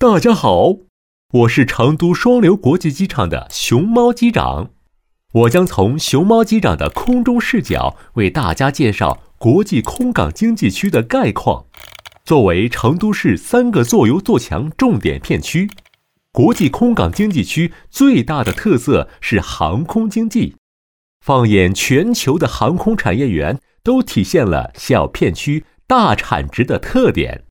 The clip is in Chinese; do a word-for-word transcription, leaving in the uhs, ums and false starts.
大家好，我是成都双流国际机场的熊猫机长，我将从熊猫机长的空中视角为大家介绍国际空港经济区的概况。作为成都市三个坐邮坐强重点片区，国际空港经济区最大的特色是航空经济。放眼全球的航空产业园，都体现了小片区大产值的特点。